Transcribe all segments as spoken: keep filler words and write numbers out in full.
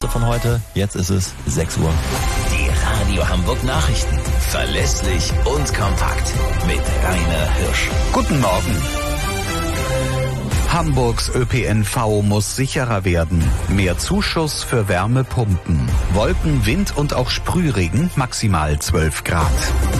von heute. Jetzt ist es sechs Uhr. Die Radio Hamburg Nachrichten. Verlässlich und kompakt. Mit Rainer Hirsch. Guten Morgen. Hamburgs Ö P N V muss sicherer werden. Mehr Zuschuss für Wärmepumpen. Wolken, Wind und auch Sprühregen, maximal zwölf Grad.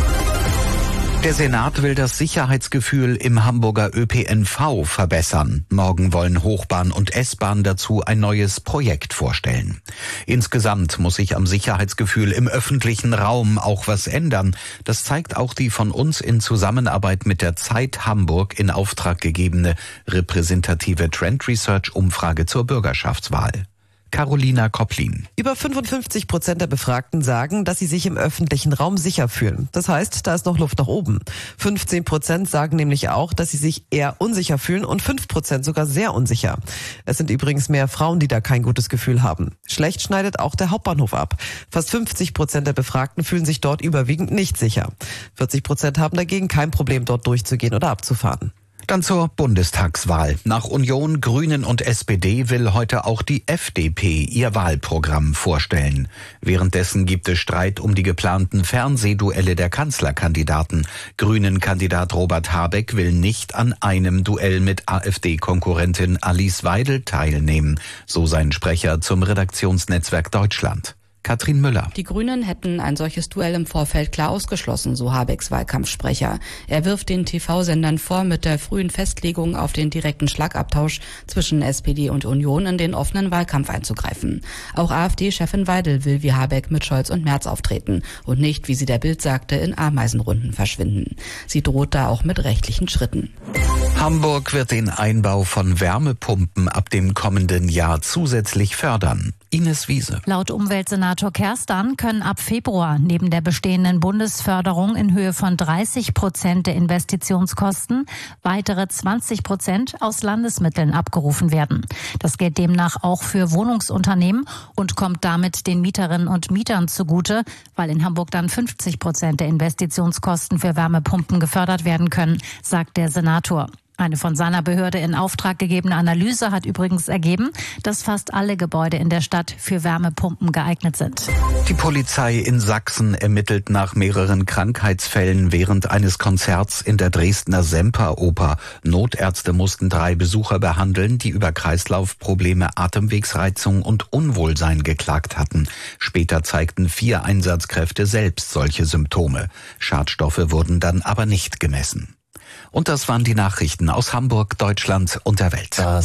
Der Senat will das Sicherheitsgefühl im Hamburger Ö P N V verbessern. Morgen wollen Hochbahn und S-Bahn dazu ein neues Projekt vorstellen. Insgesamt muss sich am Sicherheitsgefühl im öffentlichen Raum auch was ändern. Das zeigt auch die von uns in Zusammenarbeit mit der Zeit Hamburg in Auftrag gegebene repräsentative Trend Research Umfrage zur Bürgerschaftswahl. Carolina Kopplin. Über fünfundfünfzig Prozent der Befragten sagen, dass sie sich im öffentlichen Raum sicher fühlen. Das heißt, da ist noch Luft nach oben. fünfzehn Prozent sagen nämlich auch, dass sie sich eher unsicher fühlen und fünf Prozent sogar sehr unsicher. Es sind übrigens mehr Frauen, die da kein gutes Gefühl haben. Schlecht schneidet auch der Hauptbahnhof ab. Fast fünfzig Prozent der Befragten fühlen sich dort überwiegend nicht sicher. vierzig Prozent haben dagegen kein Problem, dort durchzugehen oder abzufahren. Dann zur Bundestagswahl. Nach Union, Grünen und S P D will heute auch die F D P ihr Wahlprogramm vorstellen. Währenddessen gibt es Streit um die geplanten Fernsehduelle der Kanzlerkandidaten. Grünen-Kandidat Robert Habeck will nicht an einem Duell mit AfD-Konkurrentin Alice Weidel teilnehmen, so sein Sprecher zum Redaktionsnetzwerk Deutschland. Katrin Müller. Die Grünen hätten ein solches Duell im Vorfeld klar ausgeschlossen, so Habecks Wahlkampfsprecher. Er wirft den T V-Sendern vor, mit der frühen Festlegung auf den direkten Schlagabtausch zwischen S P D und Union in den offenen Wahlkampf einzugreifen. Auch AfD-Chefin Weidel will wie Habeck mit Scholz und Merz auftreten und nicht, wie sie der Bild sagte, in Ameisenrunden verschwinden. Sie droht da auch mit rechtlichen Schritten. Hamburg wird den Einbau von Wärmepumpen ab dem kommenden Jahr zusätzlich fördern. Ines Wiese. Laut Umweltsenator Kerstan können ab Februar neben der bestehenden Bundesförderung in Höhe von dreißig Prozent der Investitionskosten weitere zwanzig Prozent aus Landesmitteln abgerufen werden. Das gilt demnach auch für Wohnungsunternehmen und kommt damit den Mieterinnen und Mietern zugute, weil in Hamburg dann fünfzig Prozent der Investitionskosten für Wärmepumpen gefördert werden können, sagt der Senator. Eine von seiner Behörde in Auftrag gegebene Analyse hat übrigens ergeben, dass fast alle Gebäude in der Stadt für Wärmepumpen geeignet sind. Die Polizei in Sachsen ermittelt nach mehreren Krankheitsfällen während eines Konzerts in der Dresdner Semperoper. Notärzte mussten drei Besucher behandeln, die über Kreislaufprobleme, Atemwegsreizung und Unwohlsein geklagt hatten. Später zeigten vier Einsatzkräfte selbst solche Symptome. Schadstoffe wurden dann aber nicht gemessen. Und das waren die Nachrichten aus Hamburg, Deutschland und der Welt.